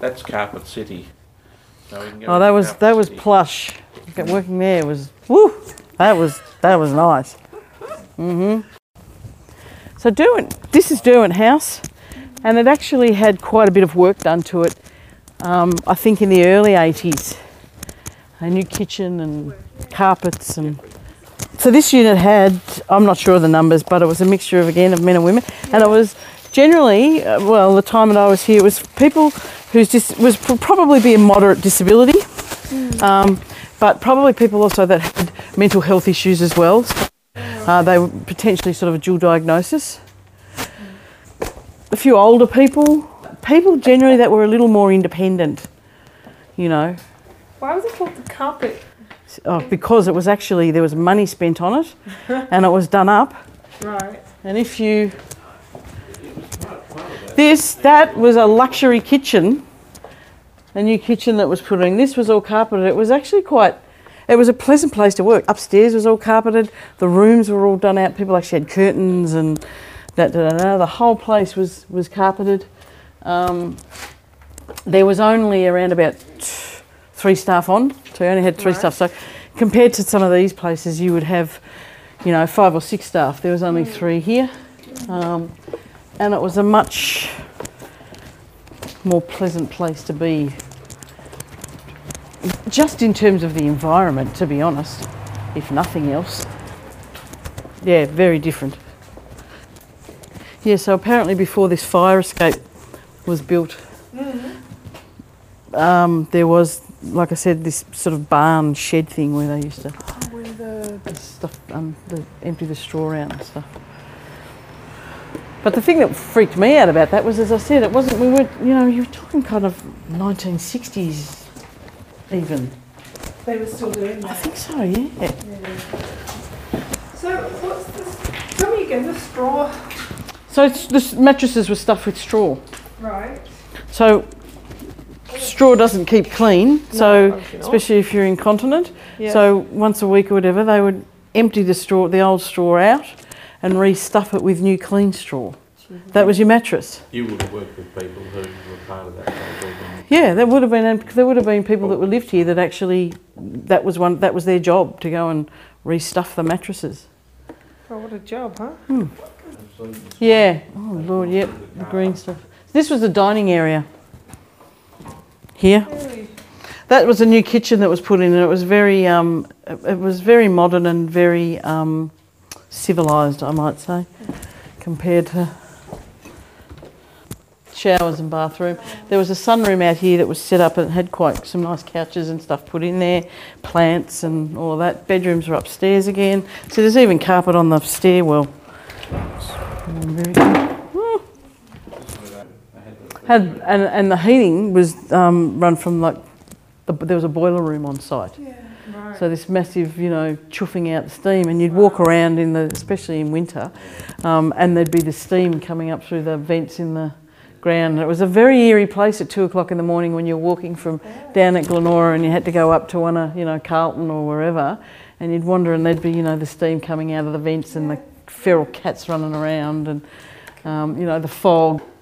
That's Carpet City. So we can go Oh, that was plush. Working there was woo. That was nice. So this is Derwent House, and it actually had quite a bit of work done to it. I think in the early 80s, a new kitchen and carpets, and so this unit had, I'm not sure of the numbers, but it was a mixture of men and women, and it was generally, well, the time that I was here, it was people was probably be a moderate disability, but probably people also that had mental health issues as well. They were potentially sort of a dual diagnosis. A few older people generally that were a little more independent, you know. Why was it called the carpet? Oh, because it was actually, there was money spent on it and it was done up. Right. And if you... That was a luxury kitchen, a new kitchen that was put in. This was all carpeted. It was actually it was a pleasant place to work. Upstairs was all carpeted. The rooms were all done out. People actually had curtains and the whole place was carpeted. There was only around about 3 staff on, so you only had 3 staff. So compared to some of these places, you would have, 5 or 6 staff. There was only 3 here. And it was a much more pleasant place to be, just in terms of the environment, to be honest, if nothing else. Yeah, very different. Yeah, so apparently before this fire escape was built, there was, like I said, this sort of barn shed thing where they used to the stuff, empty the straw out and stuff. But the thing that freaked me out about that was, as I said, we weren't, you were talking kind of 1960s even. They were still doing that? I think so, yeah. So what's this? Tell me again, the straw. So the mattresses were stuffed with straw. Right. So straw doesn't keep clean, so especially if you're incontinent. Yeah. So once a week or whatever, they would empty the old straw out and re-stuff it with new clean straw. That was your mattress. You would have worked with people who were part of that. Yeah, there would have been people that were lived here that actually that was their job, to go and re-stuff the mattresses. Oh, what a job, huh? Yeah. Oh Lord, yep, the green stuff. This was the dining area here. Really? That was a new kitchen that was put in, and it was very modern and very civilised, I might say, compared to showers and bathroom. There was a sunroom out here that was set up and had quite some nice couches and stuff put in there, plants and all of that. Bedrooms are upstairs again. So there's even carpet on the stairwell. Very good. And the heating was run from there was a boiler room on site. Yeah. Right. So this massive, chuffing out the steam, and you'd walk around especially in winter, and there'd be the steam coming up through the vents in the ground. It was a very eerie place at 2 o'clock in the morning when you're walking from down at Glenora and you had to go up to one of, Carlton or wherever, and you'd wander and there'd be, the steam coming out of the vents and the feral cats running around and, the fog.